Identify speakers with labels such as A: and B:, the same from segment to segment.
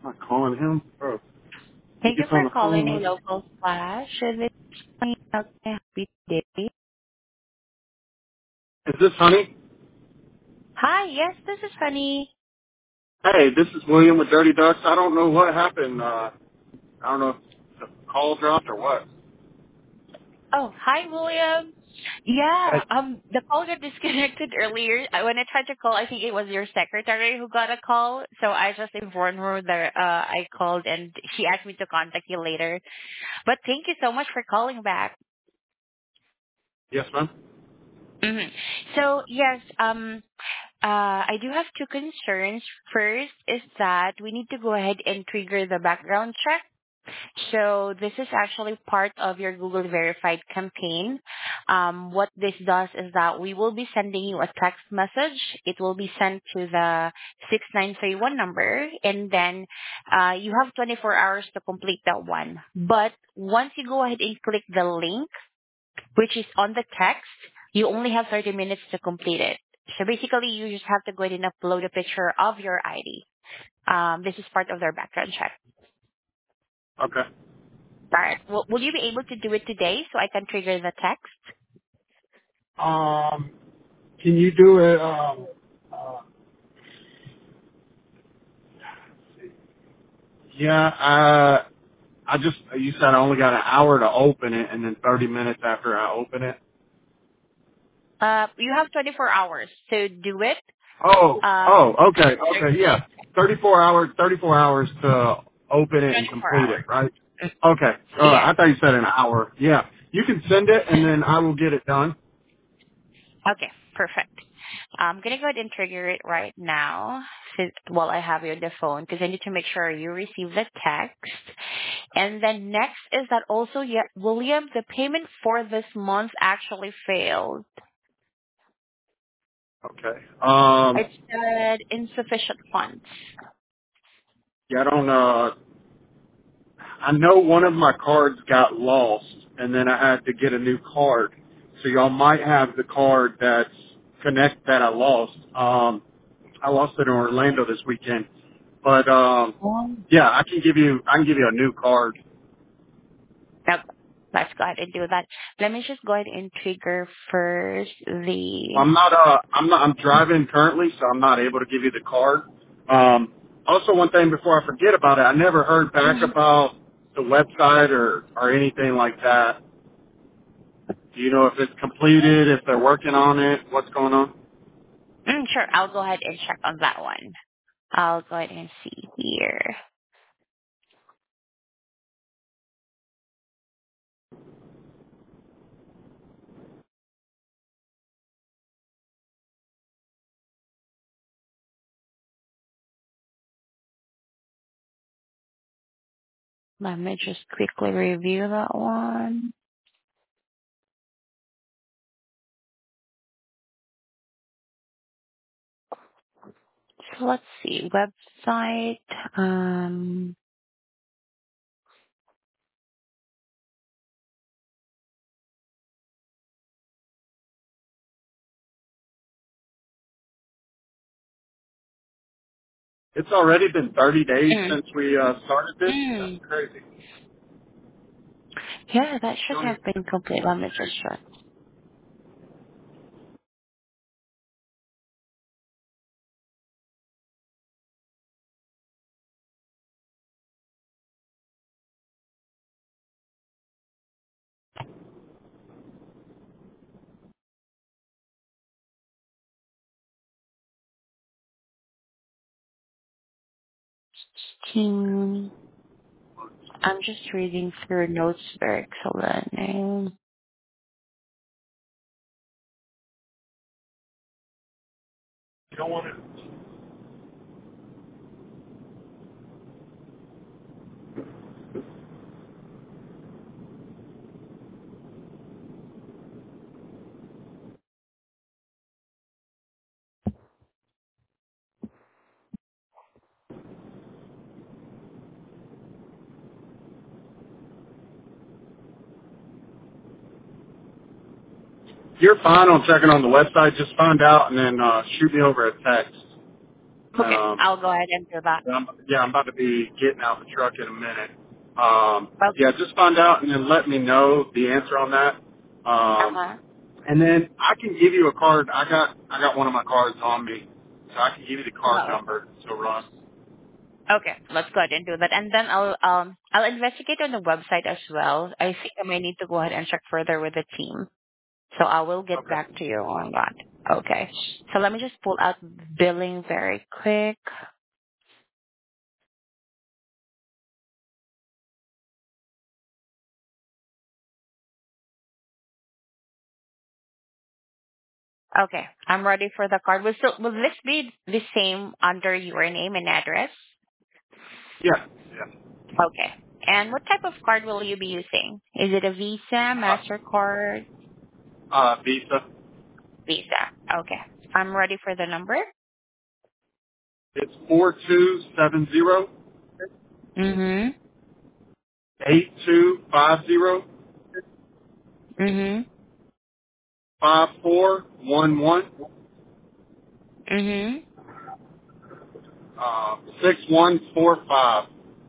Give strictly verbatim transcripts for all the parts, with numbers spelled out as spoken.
A: I'm not calling him, bro. He
B: Thank you
A: gets on
B: for
A: the
B: calling
A: phone
B: a
A: with.
B: local flash. This is how can I help you today?
A: Is this Honey?
B: Hi, yes, this is Honey.
A: Hey, this is William with Dirty Ducks. I don't know what happened. Uh, I don't know if the call dropped or what.
B: Oh, hi, William. Yeah,
A: Hey.
B: um, the call got disconnected earlier. I- When I tried to call, I think it was your secretary who got a call. So I just informed her that uh, I called, and she asked me to contact you later. But thank you so much for calling back.
A: Yes, ma'am.
B: hmm So yes, um, Uh, I do have two concerns. First is that we need to go ahead and trigger the background check. So this is actually part of your Google Verified campaign. Um, what this does is that we will be sending you a text message. It will be sent to the six nine three one number, and then uh, you have twenty-four hours to complete that one. But once you go ahead and click the link, which is on the text, you only have thirty minutes to complete it. So basically, you just have to go ahead and upload a picture of your I D. Um, this is part of their background check.
A: Okay.
B: All right. Will, will you be able to do it today so I can trigger the text?
A: Um, can you do it? Um, uh, yeah. Uh, I just you said I only got an hour to open it, and then thirty minutes after I open it.
B: Uh, you have twenty-four hours to do it.
A: Oh,
B: Um,
A: oh, okay, okay, yeah. thirty-four hours, thirty-four hours to open it and
B: twenty-four
A: complete it,
B: hours.
A: right? Okay, uh,
B: Yes.
A: I thought you said an hour. Yeah, you can send it and then I will get it done.
B: Okay, perfect. I'm gonna go ahead and trigger it right now since, while I have you on the phone because I need to make sure you receive the text. And then next is that also, yeah, William, the payment for this month actually failed.
A: Okay. Um,
B: It said insufficient funds.
A: yeah, I don't, uh, I know one of my cards got lost and then I had to get a new card. So y'all might have the card that's connect that I lost. Um, I lost it in Orlando this weekend. But, um,
B: Um,
A: yeah, I can give you, I can give you a new card.
B: Yep. Let's go ahead and do that. Let me just go ahead and trigger first the.
A: I'm not uh I'm not I'm driving currently, so I'm not able to give you the card. Um also one thing before I forget about it, I never heard back
B: Mhm.
A: about the website or or anything like that. Do you know if it's completed, if they're working on it, what's going on?
B: Mm, sure, I'll go ahead and check on that one. I'll go ahead and see here. Let me just quickly review that one. So let's see, website. Um,
A: It's already been thirty days
B: mm,
A: since we uh started this. That's
B: mm.
A: crazy.
B: Yeah, that should
A: Don't
B: have
A: even-
B: been complete. Let me just check. Hmm. I'm just reading through notes very excellent.
A: You don't want to You're fine on checking on the website, just find out and then uh shoot me over a text.
B: Okay,
A: Um,
B: I'll go ahead and do that.
A: I'm, yeah, I'm about to be getting out the truck in a minute. Um,
B: Okay.
A: yeah, just find out and then let me know the answer on that. Um,
B: Uh-huh.
A: and then I can give you a card. I got I got one of my cards on me, so I can give you the card
B: Oh,
A: number. So Ron.
B: okay, let's go ahead and do that. And then I'll um I'll investigate on the website as well. I think I may need to go ahead and check further with the team. So I will get
A: Okay.
B: back to you on that. Okay. So let me just pull out billing very quick. Okay, I'm ready for the card. Will, still, will this be the same under your name and address?
A: Yeah. Yeah.
B: Okay. And what type of card will you be using? Is it a Visa,
A: Uh,
B: MasterCard?
A: uh, Visa.
B: Visa. Okay. I'm ready for the number.
A: It's four two seven zero
B: Mm-hmm.
A: eight two five zero
B: Mm-hmm.
A: five four one one
B: Mm-hmm.
A: uh, six one four five.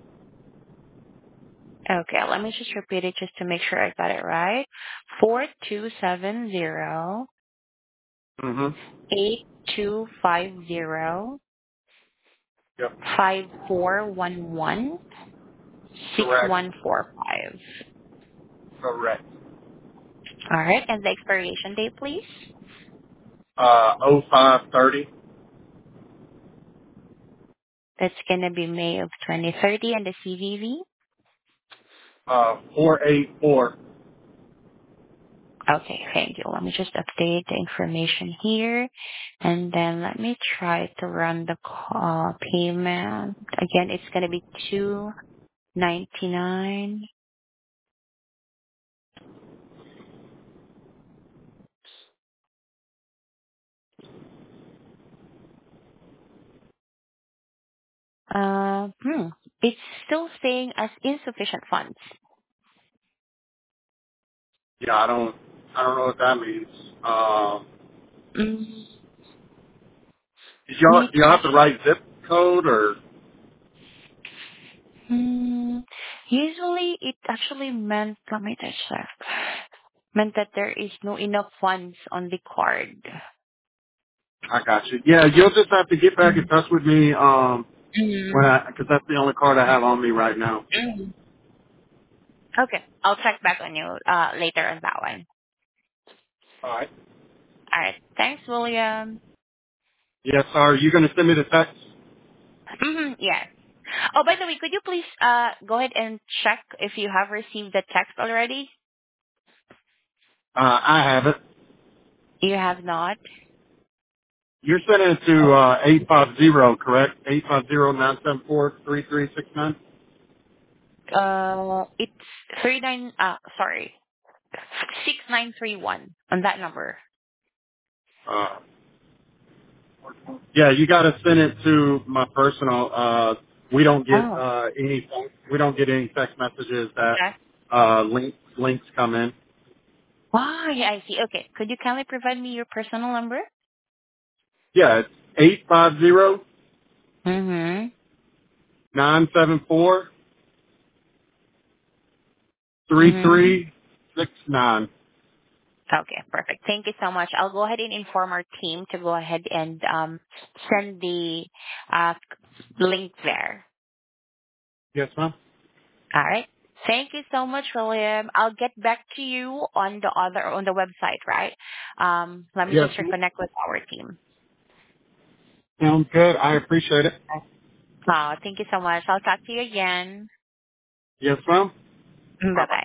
B: Okay, let me just repeat it just to make sure I got it right. Four two seven zero
A: Mm-hmm.
B: eight two five zero
A: Yep.
B: five four one one six
A: Correct.
B: one four five.
A: Correct.
B: All right, and the expiration date, please.
A: Uh, oh five thirty.
B: That's gonna be May of twenty thirty, and the C V V.
A: Uh, four eight four.
B: Okay, thank you. Let me just update the information here, and then let me try to run the call payment. Again, it's gonna be two ninety nine. Uh, hmm. It's still staying as insufficient funds.
A: Yeah, I don't, I don't know what that means. Um,
B: Mm,
A: did
B: let
A: y'all,
B: me
A: do y'all
B: check.
A: have the right zip code or?
B: Hmm. Usually, it actually meant, let me just check, meant that there is no enough funds on the card.
A: I got you. Yeah, you'll just have to get back in touch with me, um, when
B: Mm-hmm.
A: I, cause that's the only card I have on me right now.
B: Okay, I'll check back on you uh, later on that one.
A: Alright.
B: All right. Thanks, William.
A: Yes, sir. Are you gonna send me the text?
B: Mm-hmm. Yes. Oh, by the way, could you please uh, go ahead and check if you have received the text already?
A: Uh, I have it.
B: You have not?
A: You're sending it to, uh, eight five zero, correct? eight five zero nine seven four three three six nine?
B: Uh, it's three nine. Uh, sorry, six nine three one on that number.
A: Uh, Yeah, you got to send it to my personal. Uh, we don't get
B: Oh,
A: uh, any. We don't get any text messages that
B: okay.
A: uh, link, links come in.
B: Ah, yeah, I see. Okay, could you kindly provide me your personal number?
A: Yeah, it's eight five zero
B: Mm-hmm.
A: nine seven four three
B: Mm-hmm.
A: three six nine.
B: Okay, perfect. Thank you so much. I'll go ahead and inform our team to go ahead and um send the uh link there.
A: Yes, ma'am.
B: All right. Thank you so much, William. I'll get back to you on the other on the website, right? Um, let me
A: Yes,
B: just reconnect with our team.
A: sounds good. I appreciate it.
B: Oh, thank you so much. I'll talk to you again.
A: Yes, ma'am.
B: Bye
A: Bye bye.
B: bye.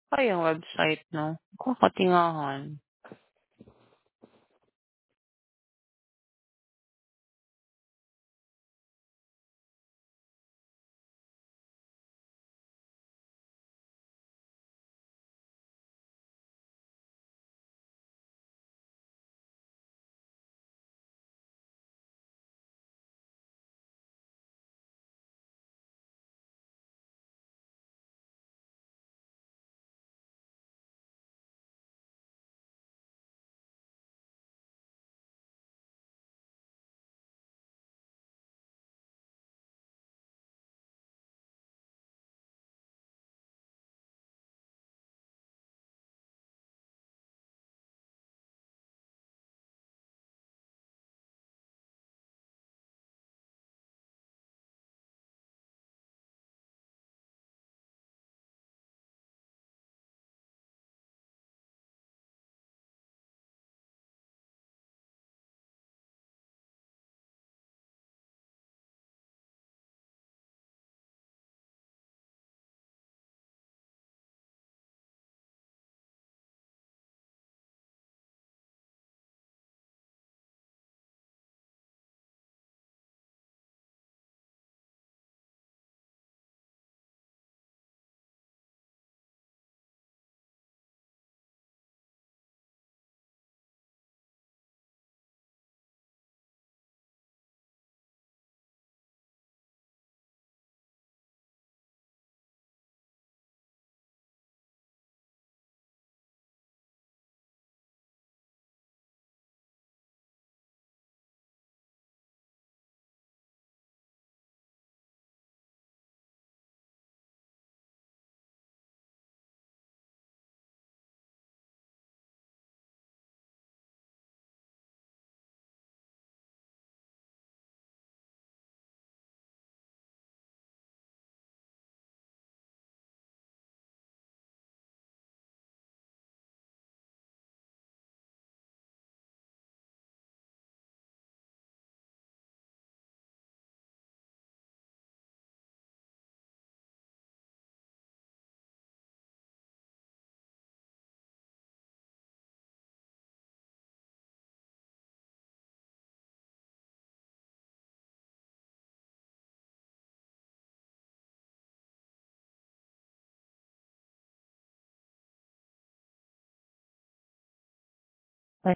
B: Kaya yung website, no? Kakatingahan.